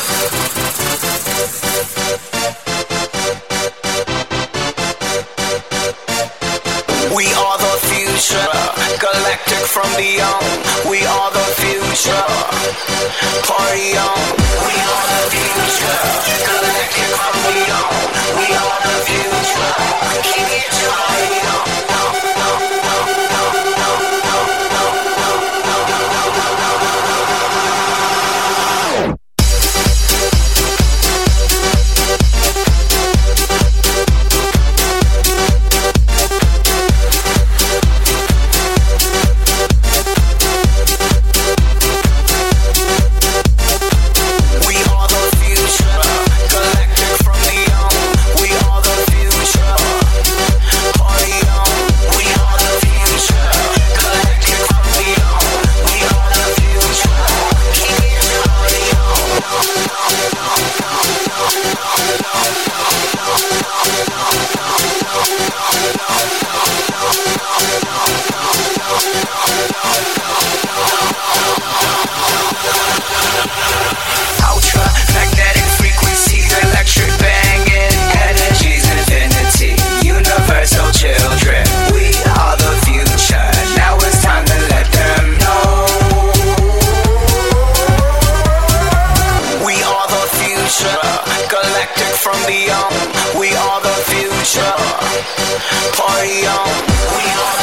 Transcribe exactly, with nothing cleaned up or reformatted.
We are the future, galactic from beyond. We are the future, party on. We are the future, galactic from beyond. We are the future, keep it party on. From beyond, we are the future. Party on, we are